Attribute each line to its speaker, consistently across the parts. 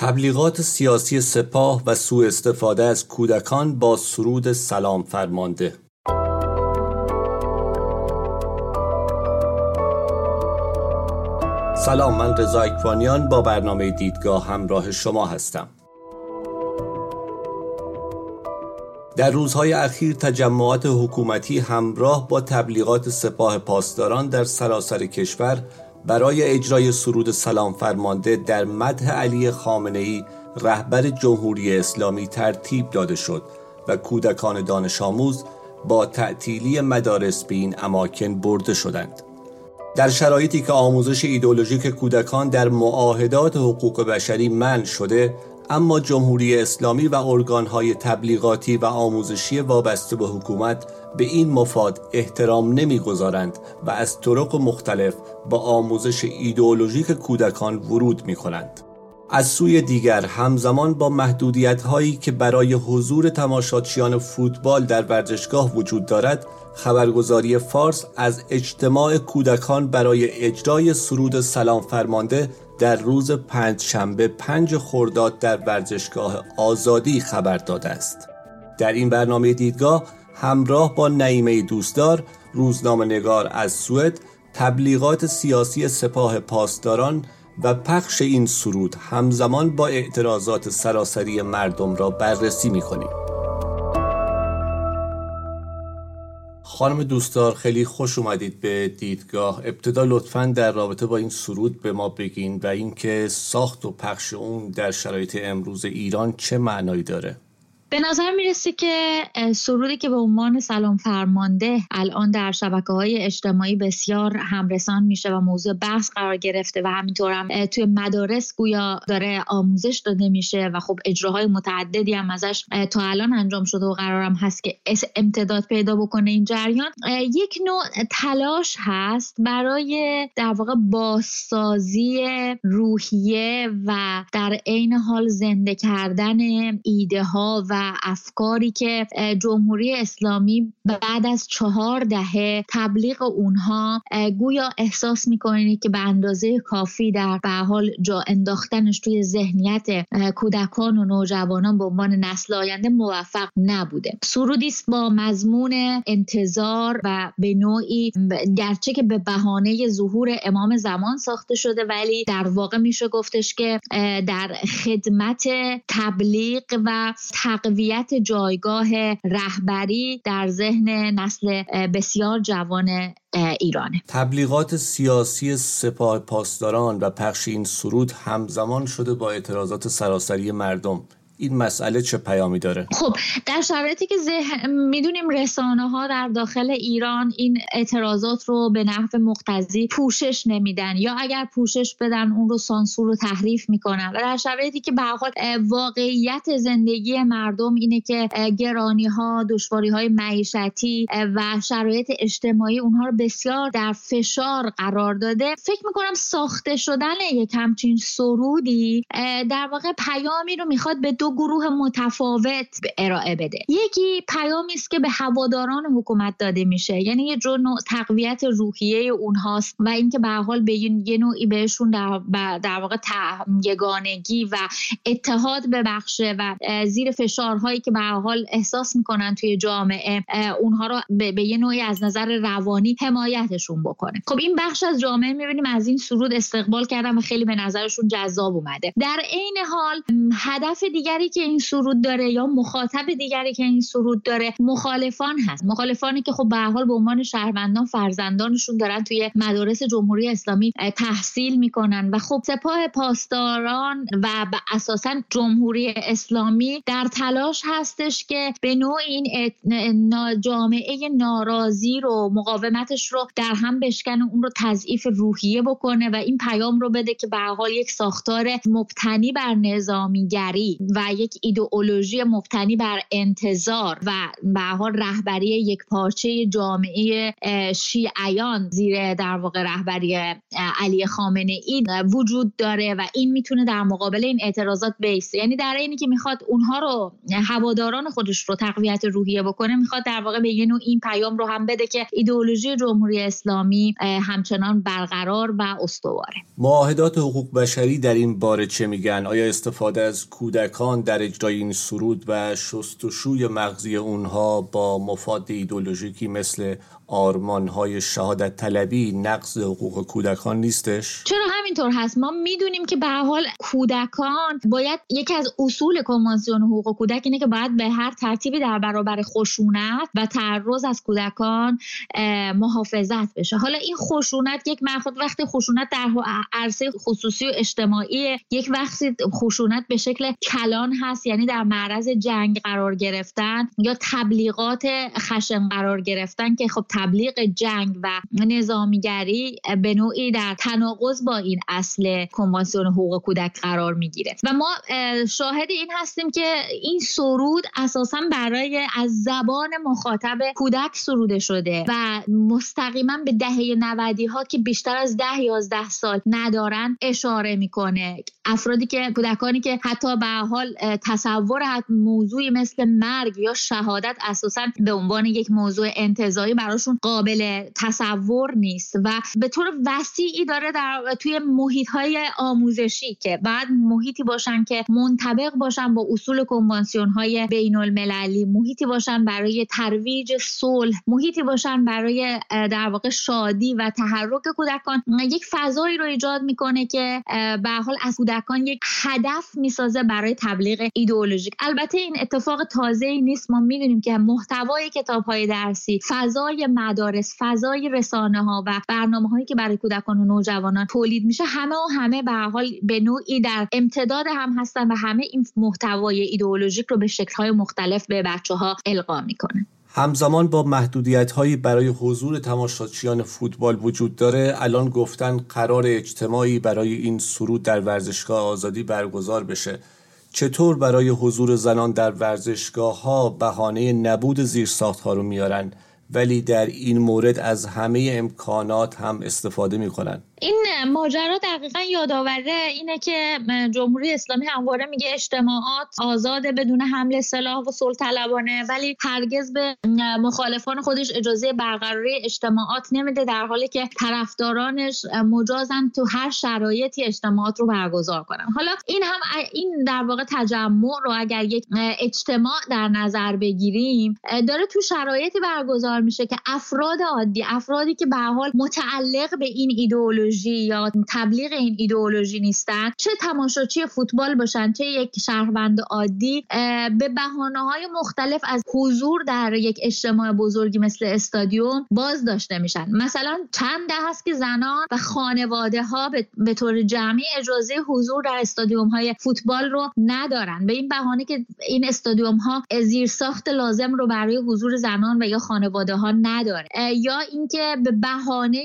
Speaker 1: تبلیغات سیاسی سپاه و سوء استفاده از کودکان با سرود سلام فرمانده. سلام، من رضا اکوانیان با برنامه دیدگاه همراه شما هستم. در روزهای اخیر تجمعات حکومتی همراه با تبلیغات سپاه پاسداران در سراسر کشور برای اجرای سرود سلام فرمانده در مدح علی خامنه‌ای رهبر جمهوری اسلامی ترتیب داده شد و کودکان دانش آموز با تعطیلی مدارس به این اماکن برده شدند. در شرایطی که آموزش ایدئولوژیک کودکان در معاهدات حقوق بشری منع شده، اما جمهوری اسلامی و ارگان‌های تبلیغاتی و آموزشی وابسته به حکومت به این مفاد احترام نمی‌گذارند و از طرق مختلف با آموزش ایدئولوژیک کودکان ورود می‌کنند. از سوی دیگر همزمان با محدودیت‌هایی که برای حضور تماشاچیان فوتبال در ورزشگاه وجود دارد، خبرگزاری فارس از اجتماع کودکان برای اجرای سرود سلام فرمانده در روز پنجشنبه 5 خرداد در ورزشگاه آزادی خبر داده است. در این برنامه دیدگاه همراه با نعیمه دوستدار، روزنامه‌نگار از سوئد، تبلیغات سیاسی سپاه پاسداران و پخش این سرود همزمان با اعتراضات سراسری مردم را بررسی می‌کنیم. خانم دوستدار، خیلی خوش اومدید به دیدگاه. ابتدا لطفاً در رابطه با این سرود به ما بگین و اینکه ساخت و پخش اون در شرایط امروز ایران چه معنایی داره.
Speaker 2: به نظر میرسه که سرودی که به عنوان سلام فرمانده الان در شبکه‌های اجتماعی بسیار همرسان میشه و موضوع بحث قرار گرفته و همینطور هم توی مدارس گویا داره آموزش داده میشه و خب اجراهای متعددی هم ازش تا الان انجام شده و قرارم هست که امتداد پیدا بکنه این جریان. یک نوع تلاش هست برای در واقع بازسازی روحیه و در عین حال زنده کردن ایده ها و افکاری که جمهوری اسلامی بعد از 4 دهه تبلیغ اونها گویا احساس میکنه که به اندازه کافی در به حال جا انداختنش توی ذهنیت کودکان و نوجوانان به عنوان نسل آینده موفق نبوده. سرودی است با مضمون انتظار و به نوعی گرچه که به بهانه ظهور امام زمان ساخته شده، ولی در واقع میشه گفتش که در خدمت تبلیغ و تقویت جایگاه رهبری در ذهن نسل بسیار جوان ایرانه.
Speaker 1: تبلیغات سیاسی سپاه پاسداران و پخش این سرود همزمان شده با اعتراضات سراسری مردم. این مسئله چه پیامی داره؟
Speaker 2: خب در شرایطی که میدونیم رسانه‌ها در داخل ایران این اعتراضات رو به نحو مقتضی پوشش نمیدن یا اگر پوشش بدن اون رو سانسور و تحریف میکنن و در شرایطی که به هر حال واقعیت زندگی مردم اینه که گرانی‌ها، دشواری‌های معیشتی و شرایط اجتماعی اونها رو بسیار در فشار قرار داده، فکر میکنم ساخته شدن یک همچین سرودی در واقع پیامی رو میخواد به دو گروه متفاوت ارائه بده. یکی پیامی است که به هواداران حکومت داده میشه، یعنی یه جور نوع تقویت روحیه اونهاست و اینکه به هر حال به یه نوعی بهشون در واقع یگانگی و اتحاد ببخشه و زیر فشارهایی که به هر حال احساس میکنن توی جامعه اونها رو به یه نوعی از نظر روانی حمایتشون بکنه. خب این بخش از جامعه میبینیم از این سرود استقبال کردن و خیلی به نظرشون جذاب اومده. در عین حال هدف دیگری که این سرود داره یا مخاطب دیگری که این سرود داره مخالفان هست. مخالفانی که خب به هر حال به عنوان شهروندان فرزندانشون دارن توی مدارس جمهوری اسلامی تحصیل میکنن و خب سپاه پاسداران و اساساً جمهوری اسلامی در تلاش هستش که به نوع این جامعه ناراضی رو، مقاومتش رو در هم بشکنه، اون رو تضعیف روحیه بکنه و این پیام رو بده که به هر حال یک ساختار مبتنی بر نظامیگری و یک ایدئولوژی مبتنی بر انتظار و به هر حال رهبری یک پارچه جامعه شیعیان زیر در واقع رهبری علی خامنه ای وجود داره و این میتونه در مقابل این اعتراضات بیسته. یعنی در اینی که میخواد اونها رو، هواداران خودش رو تقویت روحیه بکنه، میخواد در واقع به یه نوع این پیام رو هم بده که ایدئولوژی جمهوری اسلامی همچنان برقرار و استواره.
Speaker 1: معاهدات حقوق بشری در این باره چه میگن؟ آیا استفاده از کودکان در اجرای این سرود و شستشوی مغزی اونها با مفاد ایدئولوژیکی مثل آرمان‌های شهادت طلبی نقض حقوق کودکان نیستش؟
Speaker 2: چرا همینطور هست. ما میدونیم که به هر حال کودکان باید، یکی از اصول کنوانسیون حقوق کودک اینه که باید به هر ترتیبی در برابر خشونت و تعرض از کودکان محافظت بشه. حالا این خشونت یک وقتی خشونت در عرصه خصوصی و اجتماعی، یک وقتی خشونت به شکل کلان هست، یعنی در معرض جنگ قرار گرفتن یا تبلیغات خشن قرار گرفتن که خب تبلیغ جنگ و نظامیگری به نوعی در تناقض با این اصل کنوانسیون حقوق کودک قرار میگیره و ما شاهد این هستیم که این سرود اساساً برای از زبان مخاطب کودک سروده شده و مستقیما به دهه 90 ها که بیشتر از 10-11 سال ندارن اشاره میکنه. افرادی که، کودکانی که حتی به حال تصور موضوعی مثل مرگ یا شهادت اساساً به عنوان یک موضوع انتزاعی براشون قابل تصور نیست و به طور وسیعی داره توی محیط‌های آموزشی که بعد محیطی باشن که منطبق باشن با اصول کنوانسیون‌های بین‌المللی، محیطی باشن برای ترویج صلح، محیطی باشن برای در واقع شادی و تحرک کودکان، یک فضایی رو ایجاد میکنه که به هر حال از کودکان یک هدف میسازه برای تبلیغ ایدئولوژیک. البته این اتفاق تازه‌ای نیست. ما میدونیم که محتوای کتاب‌های درسی، فضای مدارس، فضای رسانه‌ها و برنامه‌هایی که برای کودکان و نوجوانان تولید میشه همه به هر حال به نوعی در امتداد هم هستن و همه این محتوای ایدئولوژیک رو به شکل‌های مختلف به بچه‌ها القا میکنن.
Speaker 1: همزمان با محدودیت‌هایی برای حضور تماشاچیان فوتبال وجود داره، الان گفتن قرار اجتماعی برای این سرود در ورزشگاه آزادی برگزار بشه. چطور برای حضور زنان در ورزشگاه‌ها بهانه نبود زیرساخت‌ها رو میارن ولی در این مورد از همه امکانات هم استفاده میکنن؟
Speaker 2: این ماجرا دقیقاً یادآوره اینه که جمهوری اسلامی همواره میگه اجتماعات آزاده بدون حمل سلاح و صلح طلبانه، ولی هرگز به مخالفان خودش اجازه برقراری اجتماعات نمیده، در حالی که طرفدارانش مجازن تو هر شرایطی اجتماعات رو برگزار کنن. حالا این در واقع تجمع رو اگر یک اجتماع در نظر بگیریم، داره تو شرایطی برگزار میشه که افراد عادی، افرادی که به هر حال متعلق به این ایدئولوژی یا تبلیغ این ایدئولوژی نیستن، چه تماشاچی فوتبال باشن چه یک شهروند عادی، به بهانه‌های مختلف از حضور در یک اجتماع بزرگی مثل استادیوم باز داشته میشن. مثلا چند ده هست که زنان و خانواده ها به طور جمعی اجازه حضور در استادیوم های فوتبال رو ندارن، به این بهانه که این استادیوم ها زیرساخت لازم رو برای حضور زنان و یا خانواده ها نداره، یا اینکه به بهانه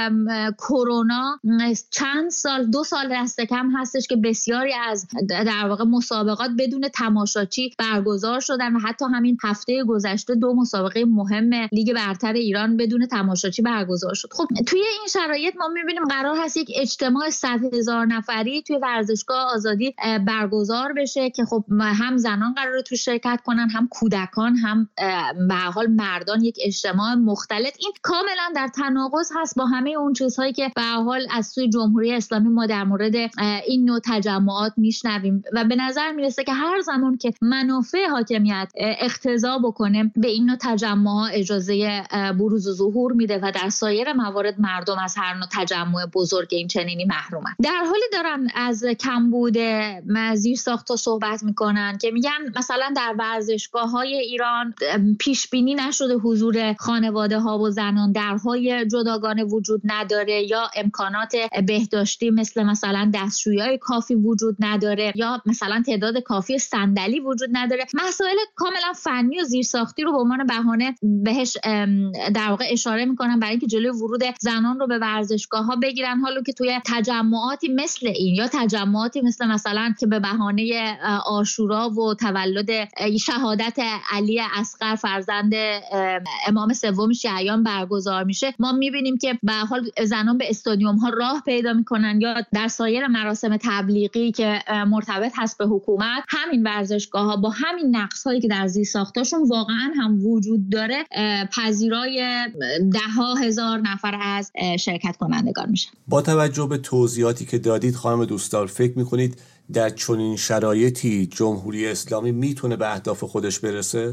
Speaker 2: کرونا چند سال 2 سال دست کم هستش که بسیاری از در واقع مسابقات بدون تماشاچی برگزار شدن و حتی همین هفته گذشته 2 مسابقه مهم لیگ برتر ایران بدون تماشاچی برگزار شد. خب توی این شرایط ما می‌بینیم قرار هست یک اجتماع 100,000 نفری توی ورزشگاه آزادی برگزار بشه که خب هم زنان قراره تو شرکت کنن، هم کودکان، هم به هر حال مردان، یک اجتماع مختلط. این کاملا در تناقض هست با همه اون چیزهایی که به هر حال از سوی جمهوری اسلامی ما در مورد این نوع تجمعات میشنویم و به نظر میرسه که هر زمان که منافع حاکمیت اقتضا بکنه به این نوع تجمعات اجازه بروز و ظهور میده و در سایر موارد مردم از هر نوع تجمع بزرگ این چنینی محرومن. در حالی دارن از کمبود زیرساخت‌ها صحبت میکنن که میگن مثلا در ورزشگاه‌های ایران پیش بینی نشده حضور خانواده ها و زنان، درهای جداگانه وجود نداره یا امکانات بهداشتی مثلا دستشویی کافی وجود نداره یا مثلا تعداد کافی صندلی وجود نداره. مسائل کاملا فنی و زیرساختی رو به عنوان بهانه بهش در واقع اشاره میکنن برای اینکه جلوی ورود زنان رو به ورزشگاه‌ها بگیرن، حالا که توی تجمعاتی مثل این یا تجمعاتی مثلا که به بهانه عاشورا و تولد شهادت علی اصغر فرزند امام سوم شیعیان برگزار میشه، ما میبینیم که به حال زنان به استادیوم ها راه پیدا میکنن یا در سایر مراسم تبلیغی که مرتبط هست به حکومت، همین ورزشگاه ها با همین نقص هایی که در زیرساختاشون واقعا هم وجود داره پذیرای ده ها هزار نفر از شرکت کنندگان میشن.
Speaker 1: با توجه به توضیحاتی که دادید خانم دوستدار، فکر میکنید در چنین شرایطی جمهوری اسلامی میتونه به اهداف خودش برسه؟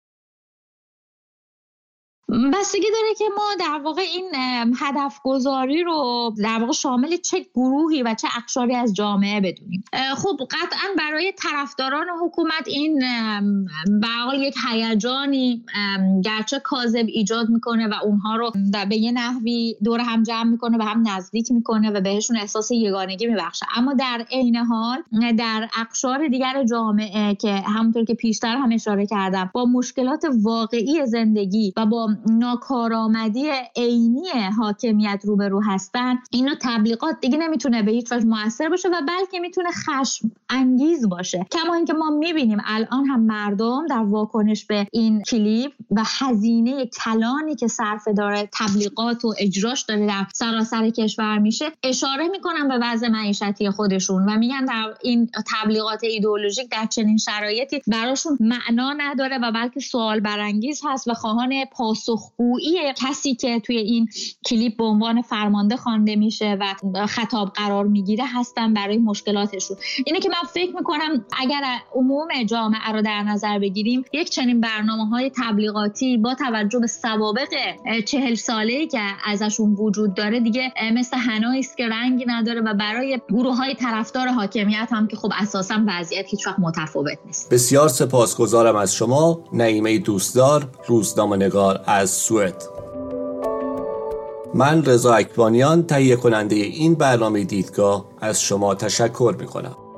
Speaker 2: بستگی داره که ما در واقع این هدف گذاری رو در واقع شامل چه گروهی و چه اقشاری از جامعه بدونیم. خب قطعا برای طرفداران حکومت این به حال یک هیجانی گرچه کاذب ایجاد میکنه و اونها رو به یه نحوی دور هم جمع میکنه و هم نزدیک میکنه و بهشون احساس یگانگی میبخشه، اما در عین حال در اقشار دیگر جامعه که همونطور که پیشتر هم اشاره کردم با مشکلات واقعی زندگی و با ناکارآمدی عینی حاکمیت روبرو هستن، اینو تبلیغات دیگه نمیتونه به هیچ وجه موثر باشه و بلکه میتونه خشم انگیز باشه. کما اینکه ما میبینیم الان هم مردم در واکنش به این کلیپ و هزینه کلانی که صرف داره تبلیغات و اجراش داره در سراسر کشور میشه اشاره میکنن به وضع معیشتی خودشون و میگن در این تبلیغات ایدئولوژیک در چنین شرایطی براشون معنا نداره و بلکه سوال برانگیز هست و خواهان پاسخگویی کسی که توی این کلیپ به عنوان فرمانده خوانده میشه و خطاب قرار میگیره هستن برای مشکلاتشون. اینه که من فکر میکنم اگر عموم جامعه رو در نظر بگیریم، یک چنین برنامه‌های تبلیغاتی با توجه به سوابق 40 ساله‌ای که ازشون وجود داره دیگه مثل حنایی است که رنگی نداره و برای گروه‌های طرفدار حاکمیت هم که خب اساساً وضعیت هیچ وقت متفاوت نیست.
Speaker 1: بسیار سپاسگزارم از شما نعیمه دوستدار، روزنامه‌نگار از سوئد. من رضا اکبانیان تهیه کننده این برنامه دیدگاه از شما تشکر می‌کنم.